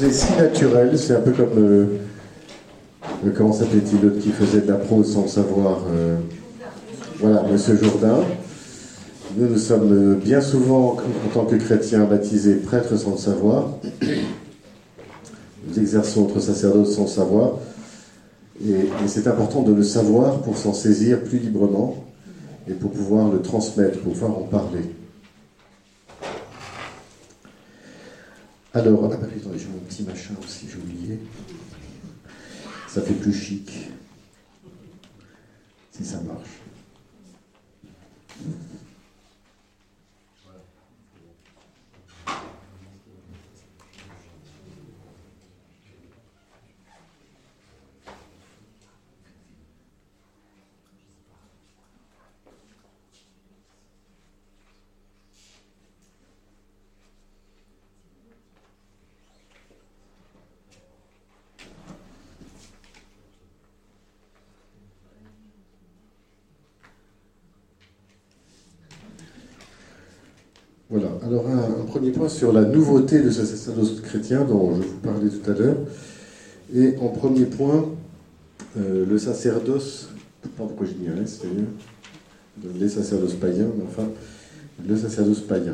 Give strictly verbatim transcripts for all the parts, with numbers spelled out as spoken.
C'est si naturel, c'est un peu comme, euh, euh, comment s'appelait-il, l'autre qui faisait de la prose sans le savoir, euh, voilà, Monsieur Jourdain. Nous, nous sommes bien souvent, en tant que chrétiens baptisés, prêtres sans le savoir. Nous exerçons notre sacerdoce sans le savoir. Et, et c'est important de le savoir pour s'en saisir plus librement et pour pouvoir le transmettre, pour pouvoir en parler. Alors, ah bah attendez, j'ai mon petit machin aussi, j'ai oublié. Ça fait plus chic. Si ça marche. Voilà, alors un, un premier point sur la nouveauté de ce sacerdoce chrétien dont je vous parlais tout à l'heure. Et en premier point, euh, le sacerdoce, je ne sais pas pourquoi j'ai mis un S d'ailleurs, les sacerdoces païens, mais enfin, le sacerdoce païen.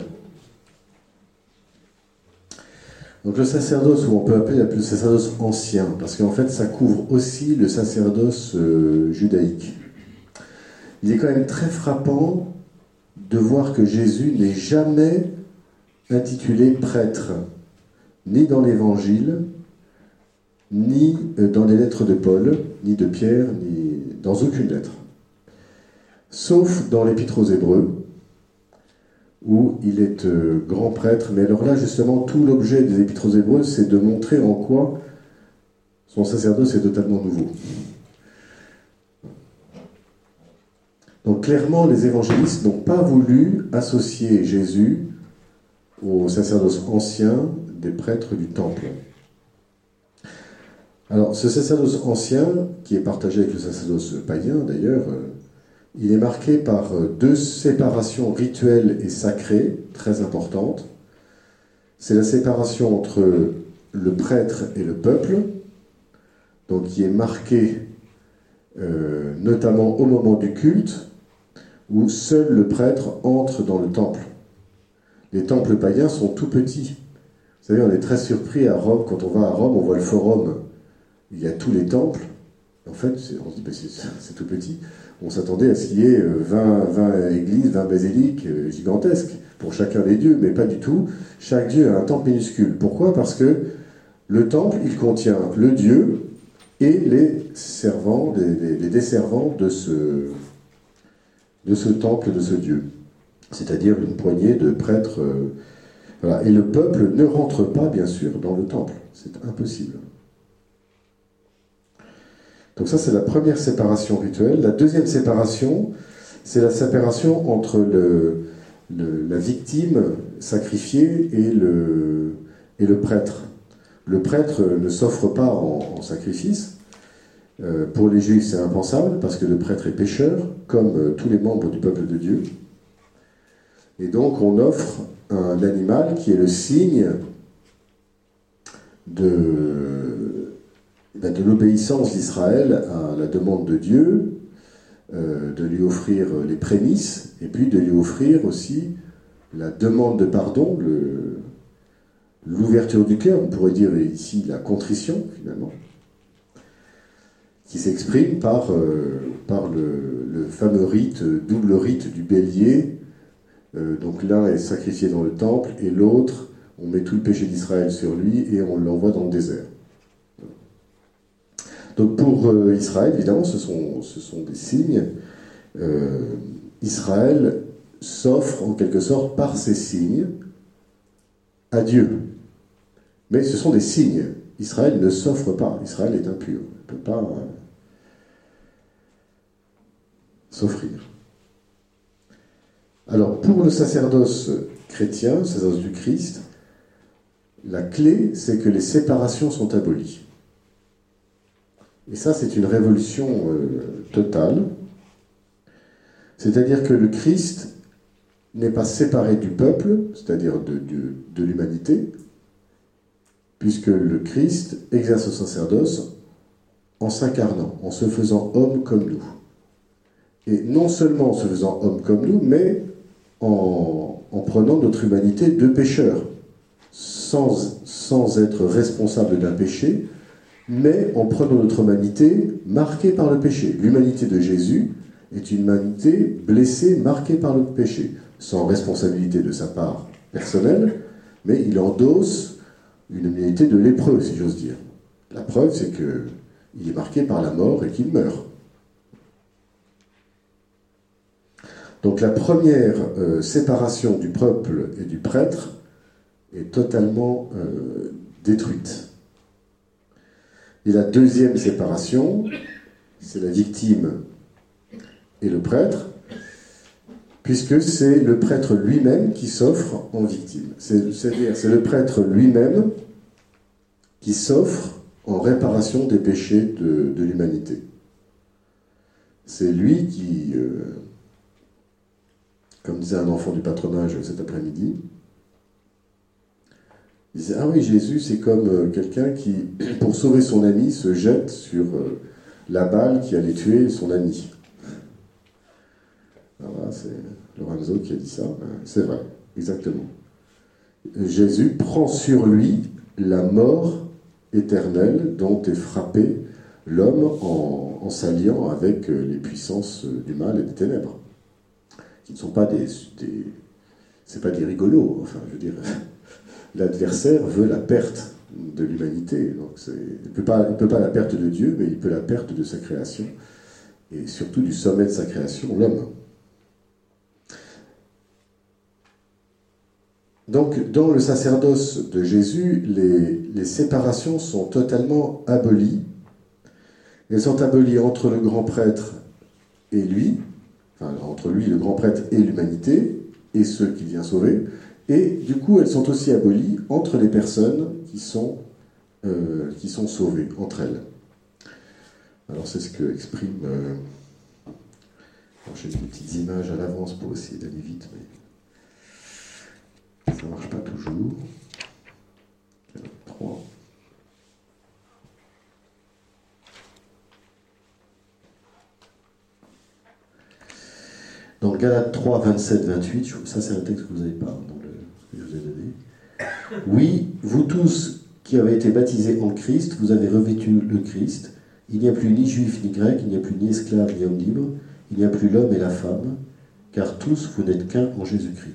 Donc le sacerdoce, ou on peut appeler le sacerdoce ancien, parce qu'en fait ça couvre aussi le sacerdoce euh, judaïque. Il est quand même très frappant de voir que Jésus n'est jamais intitulé prêtre, ni dans l'Évangile, ni dans les lettres de Paul, ni de Pierre, ni dans aucune lettre. Sauf dans l'Épître aux Hébreux, où il est euh, grand prêtre. Mais alors là, justement, tout l'objet des Épîtres aux Hébreux, c'est de montrer en quoi son sacerdoce est totalement nouveau. Donc clairement, les évangélistes n'ont pas voulu associer Jésus au sacerdoce ancien des prêtres du temple. Alors, ce sacerdoce ancien, qui est partagé avec le sacerdoce païen d'ailleurs, euh, il est marqué par deux séparations rituelles et sacrées très importantes. C'est la séparation entre le prêtre et le peuple, donc qui est marquée euh, notamment au moment du culte, où seul le prêtre entre dans le temple. Les temples païens sont tout petits. Vous savez, on est très surpris à Rome, quand on va à Rome, on voit le forum, il y a tous les temples. En fait, on se dit, ben c'est, c'est tout petit. On s'attendait à ce qu'il y ait vingt, vingt églises, vingt basiliques gigantesques pour chacun des dieux, mais pas du tout. Chaque dieu a un temple minuscule. Pourquoi ? Parce que le temple, il contient le dieu et les servants, les, les, les desservants de ce, de ce temple, de ce dieu. C'est-à-dire une poignée de prêtres. Euh, voilà. Et le peuple ne rentre pas, bien sûr, dans le temple. C'est impossible. Donc ça, c'est la première séparation rituelle. La deuxième séparation, c'est la séparation entre le, le, la victime sacrifiée et le, et le prêtre. Le prêtre ne s'offre pas en, en sacrifice. Euh, pour les Juifs, c'est impensable, parce que le prêtre est pécheur, comme euh, tous les membres du peuple de Dieu. Et donc, on offre un animal qui est le signe de... de l'obéissance d'Israël à la demande de Dieu, euh, de lui offrir les prémices, et puis de lui offrir aussi la demande de pardon, le, l'ouverture du cœur, on pourrait dire ici la contrition, finalement, qui s'exprime par, euh, par le, le fameux rite, double rite du bélier. Euh, donc l'un est sacrifié dans le temple, et l'autre, on met tout le péché d'Israël sur lui, et on l'envoie dans le désert. Donc pour euh, Israël, évidemment, ce sont, ce sont des signes. Euh, Israël s'offre en quelque sorte par ces signes à Dieu. Mais ce sont des signes. Israël ne s'offre pas. Israël est impur. Il ne peut pas euh, s'offrir. Alors pour le sacerdoce chrétien, le sacerdoce du Christ, la clé, c'est que les séparations sont abolies. Et ça, c'est une révolution euh, totale. C'est-à-dire que le Christ n'est pas séparé du peuple, c'est-à-dire de, de, de l'humanité, puisque le Christ exerce le sacerdoce en s'incarnant, en se faisant homme comme nous. Et non seulement en se faisant homme comme nous, mais en, en prenant notre humanité de pécheur, sans, sans être responsable d'un péché, mais en prenant notre humanité marquée par le péché. L'humanité de Jésus est une humanité blessée, marquée par le péché, sans responsabilité de sa part personnelle, mais il endosse une humanité de lépreux, si j'ose dire. La preuve, c'est qu'il est marqué par la mort et qu'il meurt. Donc la première euh, séparation du peuple et du prêtre est totalement euh, détruite. Et la deuxième séparation, c'est la victime et le prêtre, puisque c'est le prêtre lui-même qui s'offre en victime. C'est, c'est-à-dire, c'est le prêtre lui-même qui s'offre en réparation des péchés de, de l'humanité. C'est lui qui, euh, comme disait un enfant du patronage cet après-midi, il disait « Ah oui, Jésus, c'est comme euh, quelqu'un qui, pour sauver son ami, se jette sur euh, la balle qui allait tuer son ami. » Alors là, c'est Lorenzo qui a dit ça. C'est vrai, exactement. Jésus prend sur lui la mort éternelle dont est frappé l'homme en, en s'alliant avec les puissances du mal et des ténèbres, qui ne sont pas des... des c'est pas des rigolos, enfin, je veux dire... L'adversaire veut la perte de l'humanité. Donc c'est, il ne peut pas, il peut pas la perte de Dieu, mais il peut la perte de sa création, et surtout du sommet de sa création, l'homme. Donc, dans le sacerdoce de Jésus, les, les séparations sont totalement abolies. Elles sont abolies entre le grand prêtre et lui, enfin, entre lui, le grand prêtre, et l'humanité, et ceux qu'il vient sauver. Et du coup, elles sont aussi abolies entre les personnes qui sont, euh, qui sont sauvées, entre elles. Alors c'est ce que exprime... Euh... Alors, j'ai des petites images à l'avance pour essayer d'aller vite, mais ça ne marche pas toujours. trois. Dans Galates trois, vingt-sept, vingt-huit, ça c'est un texte que vous n'avez pas dans le que je vous ai donné. Oui, vous tous qui avez été baptisés en Christ, vous avez revêtu le Christ. Il n'y a plus ni juif ni grec, il n'y a plus ni esclave ni homme libre, il n'y a plus l'homme et la femme, car tous vous n'êtes qu'un en Jésus-Christ.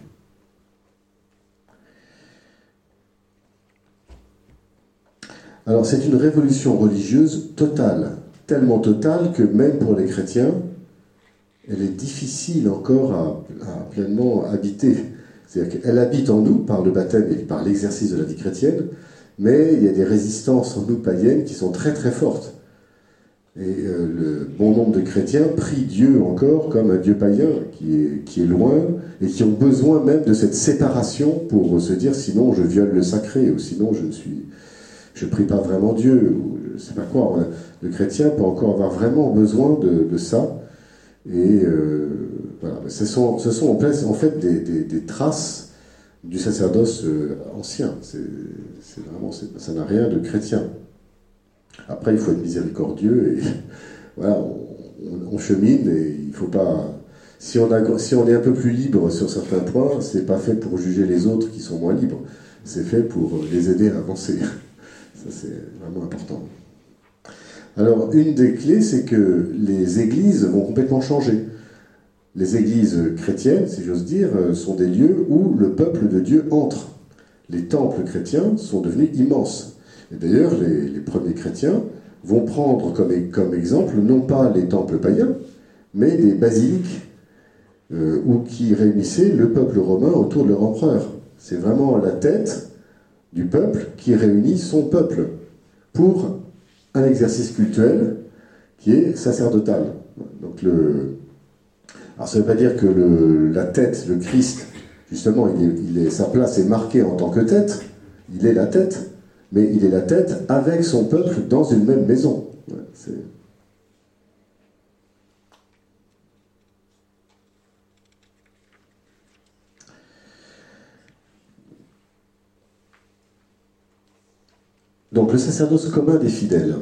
Alors c'est une révolution religieuse totale, tellement totale que même pour les chrétiens, elle est difficile encore à, à pleinement habiter. C'est-à-dire qu'elle habite en nous par le baptême et par l'exercice de la vie chrétienne, mais il y a des résistances en nous païennes qui sont très très fortes. Et euh, le bon nombre de chrétiens prient Dieu encore comme un Dieu païen qui est, qui est loin et qui ont besoin même de cette séparation pour se dire sinon je viole le sacré ou sinon je ne suis, je prie pas vraiment Dieu ou je sais pas quoi. Le chrétien peut encore avoir vraiment besoin de, de ça. Et euh, voilà, ce sont, ce sont en, place, en fait des, des, des traces du sacerdoce euh, ancien. C'est, c'est vraiment, c'est, ça n'a rien de chrétien. Après, il faut être miséricordieux et voilà, on, on, on chemine et il faut pas. Si on, a, si on est un peu plus libre sur certains points, c'est pas fait pour juger les autres qui sont moins libres. C'est fait pour les aider à avancer. Ça, c'est vraiment important. Alors, une des clés, c'est que les églises vont complètement changer. Les églises chrétiennes, si j'ose dire, sont des lieux où le peuple de Dieu entre. Les temples chrétiens sont devenus immenses. Et d'ailleurs, les, les premiers chrétiens vont prendre comme, comme exemple, non pas les temples païens, mais des basiliques euh, où, qui réunissaient le peuple romain autour de leur empereur. C'est vraiment la tête du peuple qui réunit son peuple pour un exercice cultuel qui est sacerdotal. Donc le... Alors ça ne veut pas dire que le, la tête, le Christ, justement, il est, il est, sa place est marquée en tant que tête, il est la tête, mais il est la tête avec son peuple dans une même maison. Ouais, c'est... Donc le sacerdoce commun des fidèles,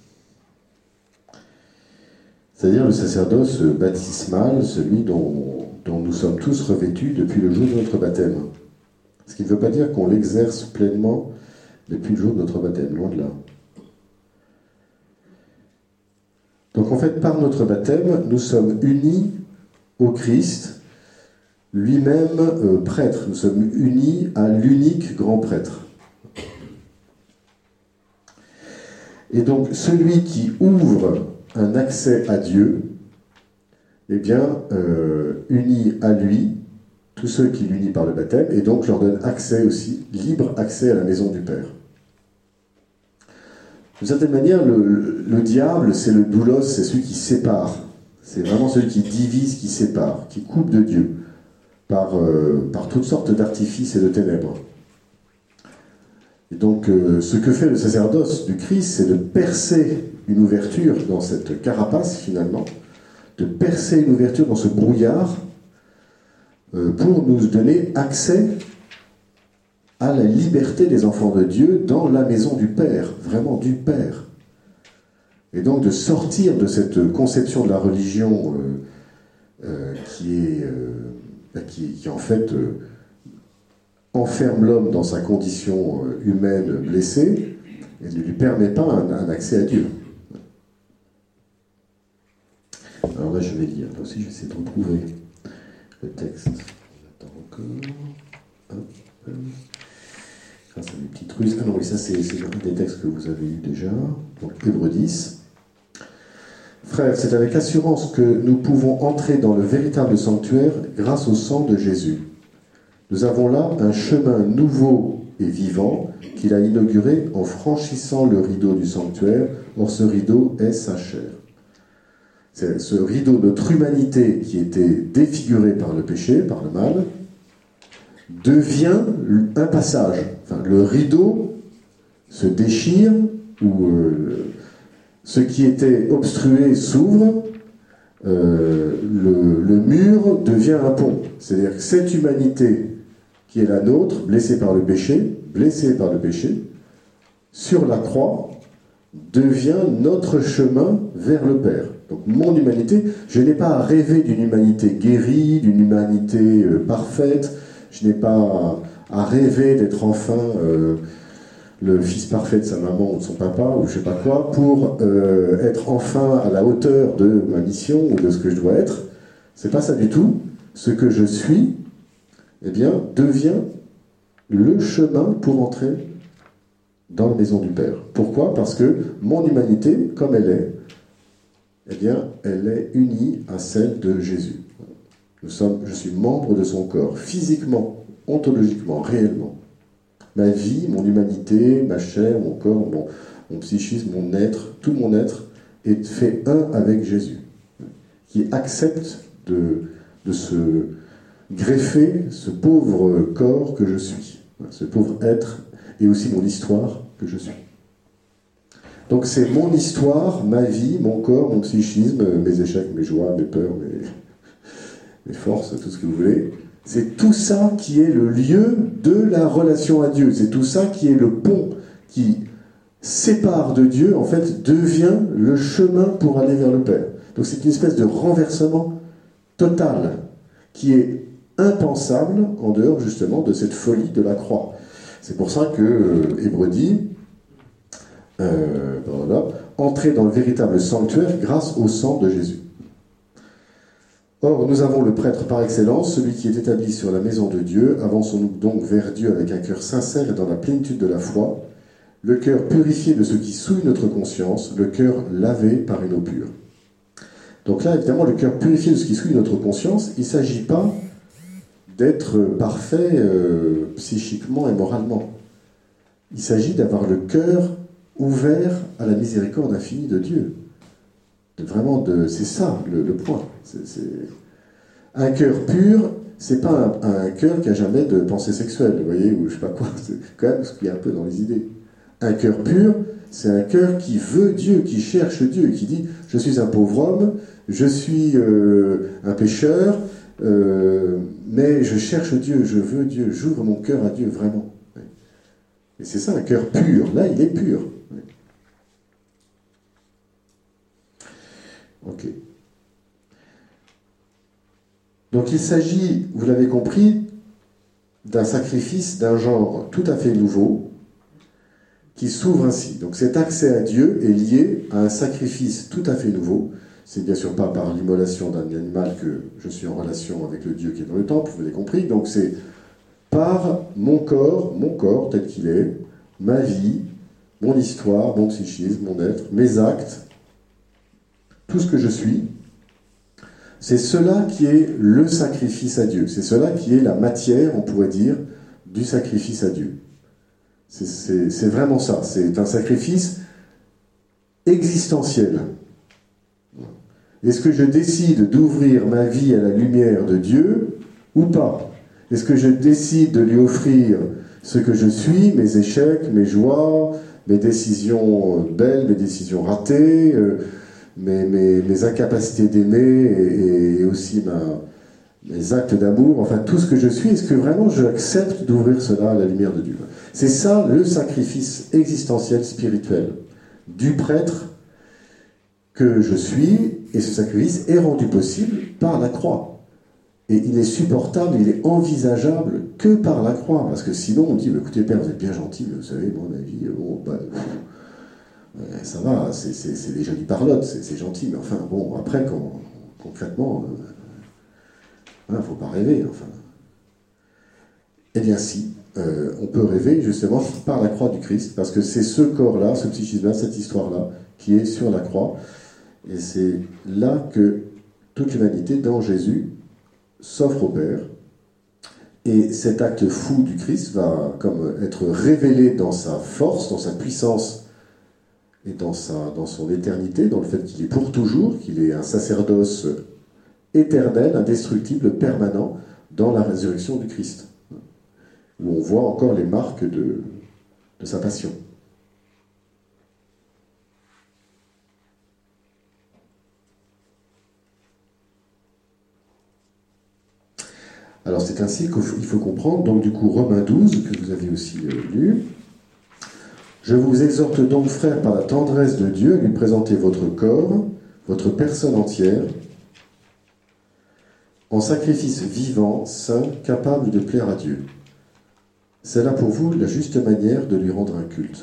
c'est-à-dire le sacerdoce baptismal, celui dont, dont nous sommes tous revêtus depuis le jour de notre baptême. Ce qui ne veut pas dire qu'on l'exerce pleinement depuis le jour de notre baptême, loin de là. Donc en fait, par notre baptême, nous sommes unis au Christ, lui-même euh, prêtre. Nous sommes unis à l'unique grand prêtre. Et donc, celui qui ouvre un accès à Dieu, eh bien, euh, unit à lui tous ceux qui l'unissent par le baptême, et donc leur donne accès aussi, libre accès à la maison du Père. D'une certaine manière, le, le, le diable, c'est le doulos, c'est celui qui sépare. C'est vraiment celui qui divise, qui sépare, qui coupe de Dieu, par, euh, par toutes sortes d'artifices et de ténèbres. Et donc, euh, ce que fait le sacerdoce du Christ, c'est de percer une ouverture dans cette carapace, finalement, de percer une ouverture dans ce brouillard, euh, pour nous donner accès à la liberté des enfants de Dieu dans la maison du Père, vraiment du Père. Et donc de sortir de cette conception de la religion euh, euh, qui est, euh, qui, qui en fait euh, enferme l'homme dans sa condition euh, humaine blessée et ne lui permet pas un, un accès à Dieu. Alors là je vais lire, là aussi je vais essayer de retrouver le texte. On attend encore. Hop, hop. Grâce à mes petites ruses. Ah non, oui, ça c'est, c'est un des textes que vous avez eu déjà. Donc Hébreux dix. Frères, c'est avec assurance que nous pouvons entrer dans le véritable sanctuaire grâce au sang de Jésus. Nous avons là un chemin nouveau et vivant qu'il a inauguré en franchissant le rideau du sanctuaire. Or, ce rideau est sa chair. C'est ce rideau, notre humanité qui était défigurée par le péché, par le mal, devient un passage. Enfin, le rideau se déchire, ou euh, ce qui était obstrué s'ouvre, euh, le, le mur devient un pont. C'est-à-dire que cette humanité qui est la nôtre, blessée par le péché, blessée par le péché, sur la croix, devient notre chemin vers le Père. Donc mon humanité, je n'ai pas à rêver d'une humanité guérie, d'une humanité euh, parfaite, je n'ai pas à, à rêver d'être enfin euh, le fils parfait de sa maman ou de son papa, ou je sais pas quoi, pour euh, être enfin à la hauteur de ma mission ou de ce que je dois être. C'est pas ça du tout. Ce que je suis, eh bien, devient le chemin pour entrer dans la maison du Père. Pourquoi ? Parce que mon humanité, comme elle est, eh bien, elle est unie à celle de Jésus. Nous sommes, je suis membre de son corps, physiquement, ontologiquement, réellement. Ma vie, mon humanité, ma chair, mon corps, mon, mon psychisme, mon être, tout mon être est fait un avec Jésus, qui accepte de, de se greffer ce pauvre corps que je suis, ce pauvre être, et aussi mon histoire que je suis. Donc c'est mon histoire, ma vie, mon corps, mon psychisme, mes échecs, mes joies, mes peurs, mes, mes forces, tout ce que vous voulez. C'est tout ça qui est le lieu de la relation à Dieu. C'est tout ça qui est le pont qui sépare de Dieu, en fait, devient le chemin pour aller vers le Père. Donc c'est une espèce de renversement total qui est impensable en dehors justement de cette folie de la croix. C'est pour ça que euh, Hébreux dit euh, voilà, entrer dans le véritable sanctuaire grâce au sang de Jésus. Or, nous avons le prêtre par excellence, celui qui est établi sur la maison de Dieu. Avançons-nous donc vers Dieu avec un cœur sincère et dans la plénitude de la foi, le cœur purifié de ce qui souille notre conscience, le cœur lavé par une eau pure. Donc là, évidemment, le cœur purifié de ce qui souille notre conscience, il ne s'agit pas d'être parfait euh, psychiquement et moralement. Il s'agit d'avoir le cœur ouvert à la miséricorde infinie de Dieu. De, vraiment, de, c'est ça le, le point. C'est, c'est... Un cœur pur, c'est pas un, un cœur qui a jamais de pensée sexuelle, vous voyez, ou je sais pas quoi. C'est quand même ce qu'il y a un peu dans les idées. Un cœur pur, c'est un cœur qui veut Dieu, qui cherche Dieu, qui dit « Je suis un pauvre homme, je suis euh, un pécheur, euh, mais je cherche Dieu, je veux Dieu, j'ouvre mon cœur à Dieu, vraiment. » Et c'est ça, un cœur pur. Là, il est pur. Ok. Donc il s'agit, vous l'avez compris, d'un sacrifice d'un genre tout à fait nouveau, qui s'ouvre ainsi. Donc cet accès à Dieu est lié à un sacrifice tout à fait nouveau. C'est bien sûr pas par l'immolation d'un animal que je suis en relation avec le Dieu qui est dans le temple, vous l'avez compris. Donc c'est par mon corps, mon corps tel qu'il est, ma vie, mon histoire, mon psychisme, mon être, mes actes, tout ce que je suis. C'est cela qui est le sacrifice à Dieu. C'est cela qui est la matière, on pourrait dire, du sacrifice à Dieu. C'est, c'est, c'est vraiment ça. C'est un sacrifice existentiel. Est-ce que je décide d'ouvrir ma vie à la lumière de Dieu ou pas? Est-ce que je décide de lui offrir ce que je suis, mes échecs, mes joies, mes décisions belles, mes décisions ratées, euh, mes, mes, mes incapacités d'aimer et, et aussi ma, mes actes d'amour, enfin tout ce que je suis, est-ce que vraiment j'accepte d'ouvrir cela à la lumière de Dieu? C'est ça le sacrifice existentiel spirituel du prêtre que je suis, et ce sacrifice est rendu possible par la croix. Et il est supportable, il est envisageable que par la croix, parce que sinon on dit, bah, écoutez Père, vous êtes bien gentil, mais vous savez, moi ma vie, bon, bah, euh, ça va, c'est, c'est, c'est des jolies parlottes, c'est, c'est gentil, mais enfin bon, après, quand, concrètement, il euh, ne faut pas rêver, enfin. Eh bien si, euh, on peut rêver justement par la croix du Christ, parce que c'est ce corps-là, ce psychisme-là, cette histoire-là, qui est sur la croix, et c'est là que toute l'humanité, dans Jésus, s'offre au Père, et cet acte fou du Christ va comme être révélé dans sa force, dans sa puissance, et dans, sa, dans son éternité, dans le fait qu'il est pour toujours, qu'il est un sacerdoce éternel, indestructible, permanent, dans la résurrection du Christ, où on voit encore les marques de, de sa passion. Alors c'est ainsi qu'il faut, faut comprendre, donc du coup Romains douze, que vous avez aussi euh, lu. Je vous exhorte donc, frères, par la tendresse de Dieu, à lui présenter votre corps, votre personne entière, en sacrifice vivant, saint, capable de plaire à Dieu. C'est là pour vous la juste manière de lui rendre un culte.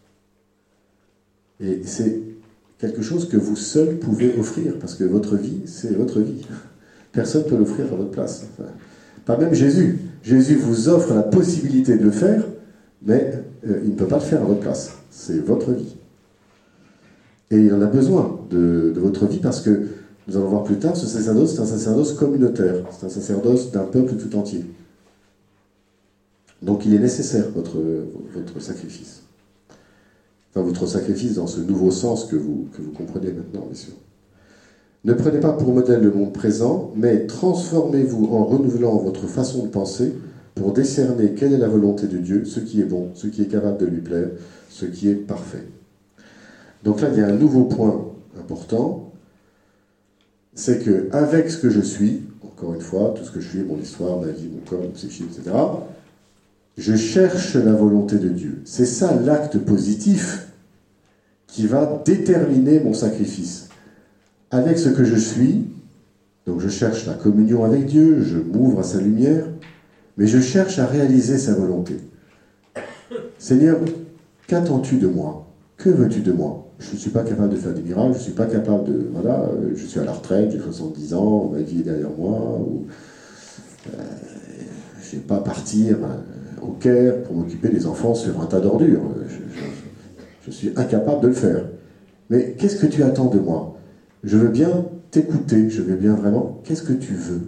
Et c'est quelque chose que vous seul pouvez offrir, parce que votre vie, c'est votre vie. Personne ne peut l'offrir à votre place. Enfin, pas même Jésus. Jésus vous offre la possibilité de le faire, mais euh, il ne peut pas le faire à votre place. C'est votre vie. Et il en a besoin de, de votre vie, parce que, nous allons voir plus tard, ce sacerdoce, c'est un sacerdoce communautaire. C'est un sacerdoce d'un peuple tout entier. Donc il est nécessaire, votre, votre sacrifice. Enfin, votre sacrifice dans ce nouveau sens que vous, que vous comprenez maintenant, bien sûr. Ne prenez pas pour modèle le monde présent, mais transformez-vous en renouvelant votre façon de penser pour décerner quelle est la volonté de Dieu, ce qui est bon, ce qui est capable de lui plaire, ce qui est parfait. Donc là, il y a un nouveau point important, c'est qu'avec ce que je suis, encore une fois, tout ce que je suis, mon histoire, ma vie, mon corps, mon psychisme, et cetera, je cherche la volonté de Dieu. C'est ça l'acte positif qui va déterminer mon sacrifice. Avec ce que je suis, donc je cherche la communion avec Dieu, je m'ouvre à sa lumière, mais je cherche à réaliser sa volonté. Seigneur, qu'attends-tu de moi? Que veux-tu de moi? Je ne suis pas capable de faire des miracles, je ne suis pas capable de... Voilà, je suis à la retraite, j'ai soixante-dix ans, ma vie est derrière moi, ou... Euh, je ne vais pas partir au Caire pour m'occuper des enfants sur un tas d'ordures. Je, je, je suis incapable de le faire. Mais qu'est-ce que tu attends de moi? Je veux bien t'écouter, je veux bien vraiment... Qu'est-ce que tu veux?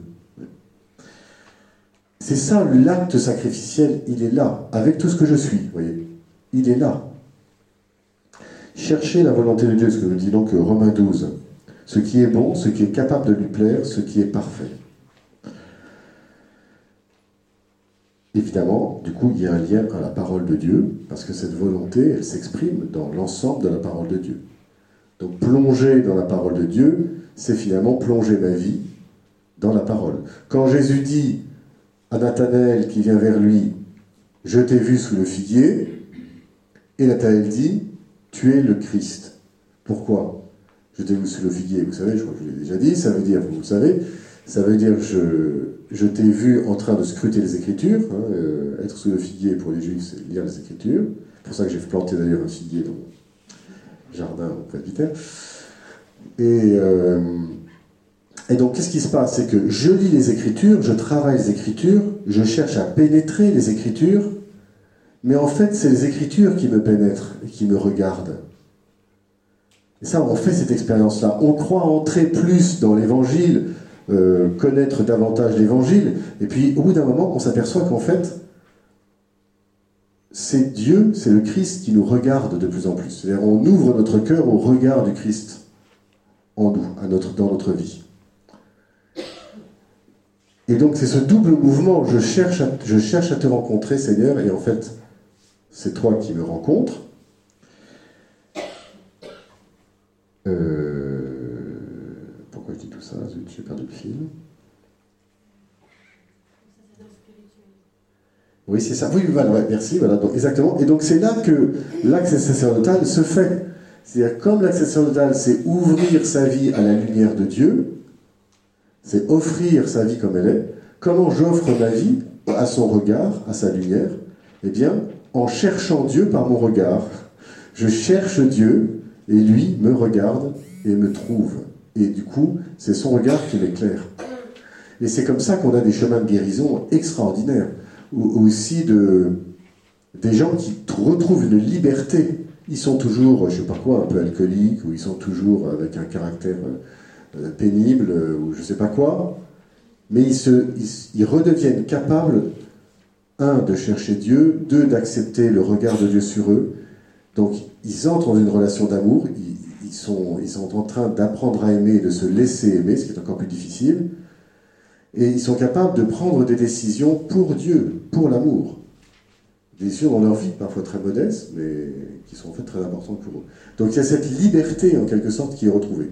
C'est ça, l'acte sacrificiel, il est là, avec tout ce que je suis, vous voyez. Il est là. Cherchez la volonté de Dieu, ce que nous dit donc Romains douze. Ce qui est bon, ce qui est capable de lui plaire, ce qui est parfait. Évidemment, du coup, il y a un lien à la parole de Dieu, parce que cette volonté, elle s'exprime dans l'ensemble de la parole de Dieu. Donc plonger dans la parole de Dieu, c'est finalement plonger ma vie dans la parole. Quand Jésus dit à Nathanaël qui vient vers lui, « Je t'ai vu sous le figuier », Et Nathanaël dit, tu es le Christ. Pourquoi? Jetez-vous sous le figuier, vous savez, je crois que je l'ai déjà dit, ça veut dire, vous le savez, ça veut dire, je, je t'ai vu en train de scruter les Écritures, hein, euh, être sous le figuier pour les Juifs, c'est lire les Écritures. C'est pour ça que j'ai planté d'ailleurs un figuier dans mon jardin au presbytère. Et, euh, et donc, qu'est-ce qui se passe? C'est que je lis les Écritures, je travaille les Écritures, je cherche à pénétrer les Écritures, mais en fait, c'est les Écritures qui me pénètrent et qui me regardent. Et ça, on fait cette expérience-là. On croit entrer plus dans l'Évangile, euh, connaître davantage l'Évangile, et puis au bout d'un moment, on s'aperçoit qu'en fait, c'est Dieu, c'est le Christ qui nous regarde de plus en plus. C'est-à-dire, on ouvre notre cœur au regard du Christ en nous, à notre, dans notre vie. Et donc, c'est ce double mouvement, je cherche, à, je cherche à te rencontrer, Seigneur, et en fait, c'est toi qui me rencontres. Euh, pourquoi je dis tout ça? J'ai perdu le fil. Oui, c'est ça. Oui, voilà, ouais, merci. Voilà, donc, exactement. Et donc, c'est là que l'acte sacerdotal se fait. C'est-à-dire, comme l'acte sacerdotal, c'est ouvrir sa vie à la lumière de Dieu, c'est offrir sa vie comme elle est. Comment j'offre ma vie à son regard, à sa lumière? Eh bien, en cherchant Dieu par mon regard. Je cherche Dieu, et lui me regarde et me trouve. Et du coup, c'est son regard qui m'éclaire. Et c'est comme ça qu'on a des chemins de guérison extraordinaires. Ou aussi de, des gens qui retrouvent une liberté. Ils sont toujours, je ne sais pas quoi, un peu alcooliques, ou ils sont toujours avec un caractère euh, pénible, ou je ne sais pas quoi. Mais ils, se, ils, ils redeviennent capables, un, de chercher Dieu, deux, d'accepter le regard de Dieu sur eux. Donc, ils entrent dans une relation d'amour, ils, ils, sont, ils sont en train d'apprendre à aimer et de se laisser aimer, ce qui est encore plus difficile. Et ils sont capables de prendre des décisions pour Dieu, pour l'amour. Des décisions dans leur vie, parfois très modestes, mais qui sont en fait très importantes pour eux. Donc il y a cette liberté, en quelque sorte, qui est retrouvée.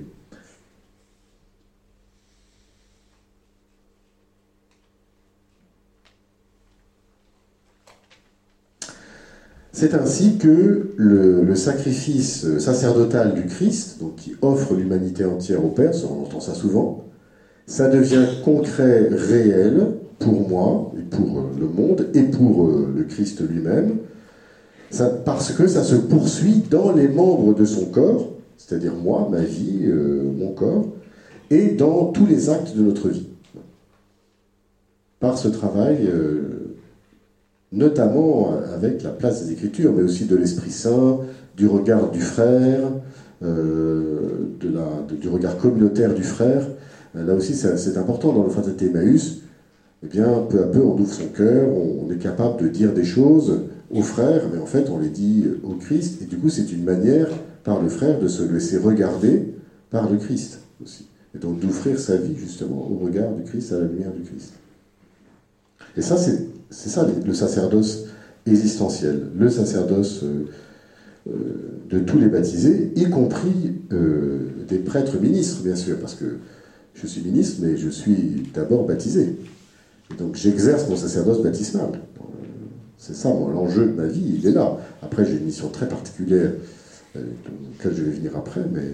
C'est ainsi que le, le sacrifice sacerdotal du Christ, donc qui offre l'humanité entière au Père, on entend ça souvent, ça devient concret, réel, pour moi, et pour le monde, et pour le Christ lui-même, ça, parce que ça se poursuit dans les membres de son corps, c'est-à-dire moi, ma vie, euh, mon corps, et dans tous les actes de notre vie. Par ce travail, euh, notamment avec la place des Écritures, mais aussi de l'Esprit Saint, du regard du frère, euh, de la, de, du regard communautaire du frère. Là aussi, c'est important dans le fraternité Emmaüs. Eh bien, peu à peu, on ouvre son cœur, on est capable de dire des choses aux frères, mais en fait, on les dit au Christ. Et du coup, c'est une manière, par le frère, de se laisser regarder par le Christ aussi. Et donc, d'offrir sa vie, justement, au regard du Christ, à la lumière du Christ. Et ça, c'est ça, le sacerdoce existentiel. Le sacerdoce euh, euh, de tous les baptisés, y compris euh, des prêtres ministres, bien sûr, parce que je suis ministre, mais je suis d'abord baptisé. Et donc j'exerce mon sacerdoce baptismal. C'est ça, l'enjeu de ma vie, il est là. Après, j'ai une mission très particulière, euh, dans laquelle je vais venir après, mais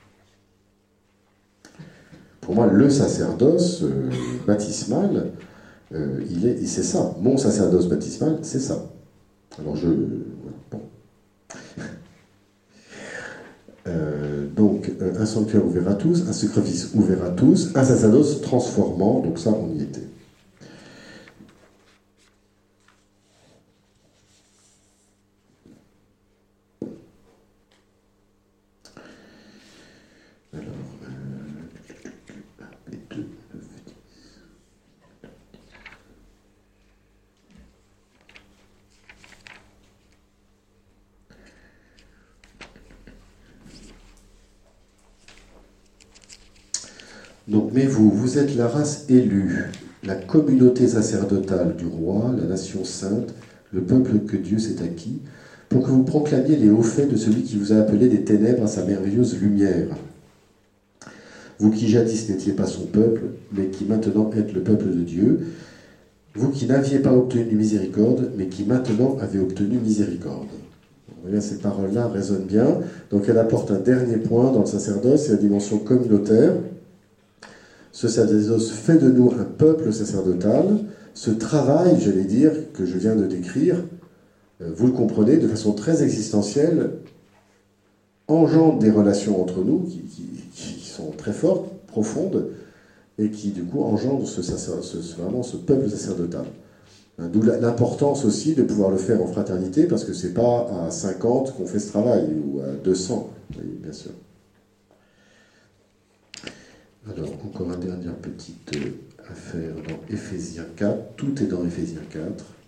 pour moi, le sacerdoce euh, baptismal, euh, il est, et c'est ça. Mon sacerdoce baptismal, c'est ça. Alors je... Bon. Euh, donc, un sanctuaire ouvert à tous, un sacrifice ouvert à tous, un sacerdoce transformant, donc ça, on y était. Alors, euh, les deux, neuf, dix. Donc, mais vous, vous êtes la race élue, la communauté sacerdotale du roi, la nation sainte, le peuple que Dieu s'est acquis, pour que vous proclamiez les hauts faits de celui qui vous a appelé des ténèbres à sa merveilleuse lumière. Vous qui jadis n'étiez pas son peuple, mais qui maintenant êtes le peuple de Dieu, vous qui n'aviez pas obtenu miséricorde, mais qui maintenant avez obtenu miséricorde. Eh bien, ces paroles-là résonnent bien. Donc elle apporte un dernier point dans le sacerdoce, c'est la dimension communautaire. Ce sacerdoce fait de nous un peuple sacerdotal. Ce travail, j'allais dire, que je viens de décrire, vous le comprenez, de façon très existentielle, engendre des relations entre nous qui, qui, qui sont très fortes, profondes, et qui du coup engendrent ce, ce, vraiment ce peuple sacerdotal. D'où l'importance aussi de pouvoir le faire en fraternité, parce que c'est pas à cinquante qu'on fait ce travail, ou à deux cents, oui, bien sûr. Alors, encore une dernière petite affaire dans Éphésiens quatre. Tout est dans Éphésiens quatre.